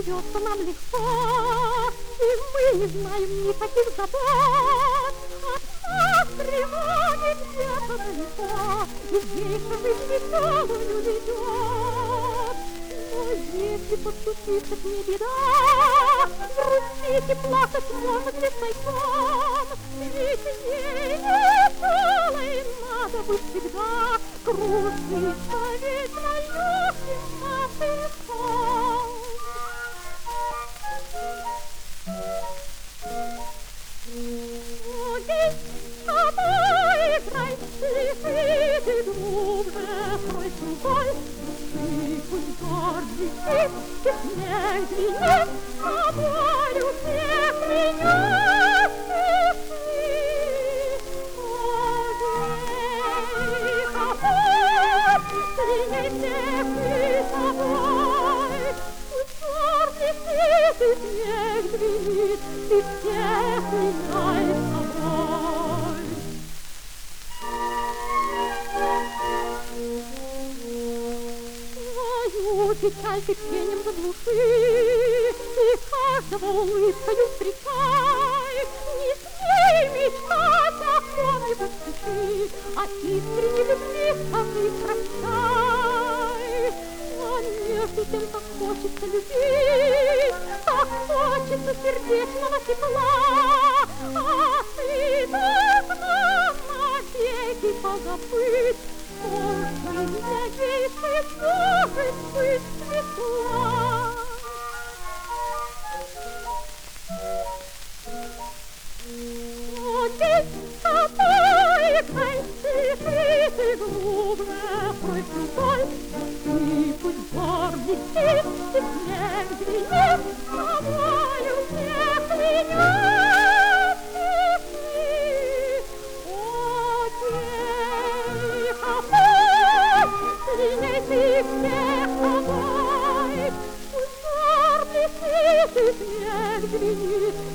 живется нам легко, и мы не знаем никаких забот. От нас тревоги где-то далеко, и гейша жизнь веселую ведет. Но если подступится к ней беда, грустить и плакать может лишь тайком, ведь ей веселой надо быть всегда, кружится вечно легким мотыльком. Здесь с тобой играй, лежи ты глубже, свой другой, ты пусть гор летит, и снег звенит, с тобою всех меня спеши. Ей всех ты собой, пусть гор летит, и снег звенит, и всех меняй собой. Свою печаль ты пенем заглуши, и каждого улыбкою встречай. Не смей мечтать о ком-нибудь спеши, а искренней любви скажи прощай. А между тем, как хочется любить, так хочется сердечного тепла, а ты должна навеки позабыть, сколько для гейши может быть светла. Здесь с тобой играй, лежи ты глубже, свой другой, ты пусть гор летит, и снег звенит, с тобою всех меня спеши. О, тихо пусть линей ты всех собой, пусть гор летит, и снег звенит,